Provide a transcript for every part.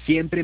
Siempre.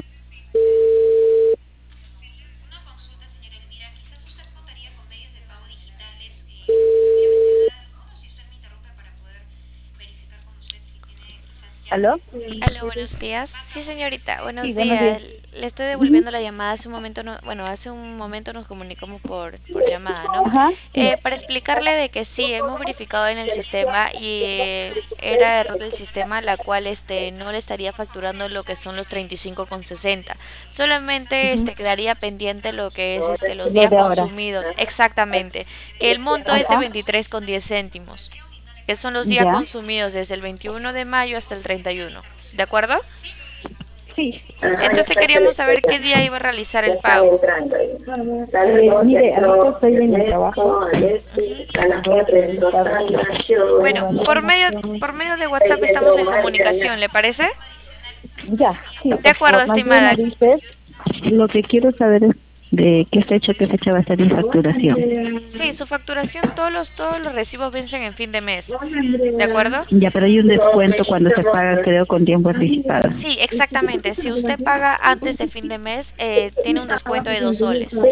Una consulta, señora Elvira. Quizás usted contaría con medios de pago digitales que me pueda, bueno, si usted me interrumpe para poder verificar con usted si tiene quizás ya ¿Aló? Aló, buenos días. Sí, señorita, Sí, buenos buenos días. días. Le estoy Ujú. devolviendo la llamada. Hace un momento, bueno, hace un momento nos comunicamos por llamada, ¿no? Ajá, sí. Para explicarle de que sí, hemos verificado en el sistema y era error del sistema, la cual no le estaría facturando lo que son los 35,60. Solamente Ujú. quedaría pendiente lo que es los Lo días de ahora. consumidos, exactamente, que el monto es de Ajá, 23,10 céntimos, que son los días ya. consumidos desde el 21 de mayo hasta el 31. ¿De acuerdo? Sí. Ajá, entonces queríamos saber qué día iba a realizar el pago. Mire, ahorita estoy en el trabajo. Ujú. Voy a preguntar. Bueno, por medio de WhatsApp estamos en comunicación, ¿le parece? Ya, sí, De por acuerdo, favor. Más bien me estimada. dices, lo que quiero saber es de qué fecha va a ser mi facturación. Sí, su facturación, todos los recibos vencen en fin de mes. ¿De acuerdo? Ya, pero hay un descuento cuando se paga, creo, con tiempo anticipado. Sí, exactamente. Si usted paga antes de fin de mes, tiene un descuento de 2 soles.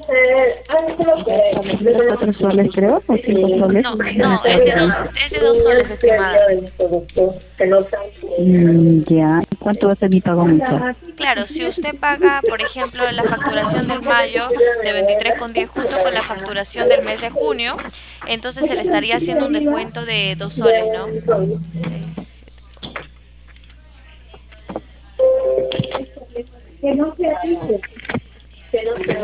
4 soles, creo, o 5 soles. No, No me no, acuerdo bien. es de 2 soles, estimada. Ya. ¿Y cuánto va a ser mi pago mensual? Claro, si usted paga, por ejemplo, la facturación del mayo de 23,10 junto con la facturación del mes de junio, entonces se le estaría haciendo un descuento de 2 soles, ¿no? Seis, siete. Que no se dice, que no se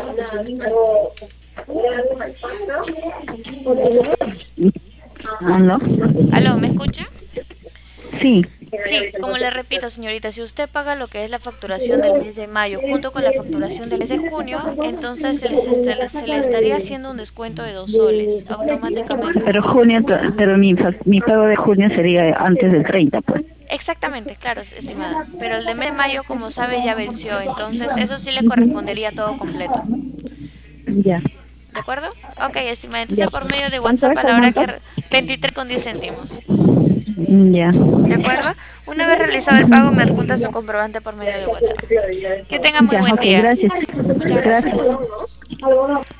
¿Aló? ¿Aló, me escucha? Sí. Sí, como le repito, señorita, si usted paga lo que es la facturación del mes de mayo junto con la facturación del mes de junio, entonces se le estaría haciendo un descuento de 2 soles automáticamente. Pero pero mi pago de junio sería antes del 30, pues. Exactamente, claro, estimada. Pero el de mes de mayo, como sabe, ya venció, entonces eso sí le correspondería todo completo. Ya, ¿De acuerdo? Ok, estimada. ya. Entonces por medio de ¿Cuánto WhatsApp es a el la hora monto? que 23,10 céntimos. Ya. ¿De acuerdo? Una vez realizado el pago, me adjunta su comprobante por medio de WhatsApp. Que tenga muy Ya, buen ok, día. gracias. Muchas Gracias. gracias.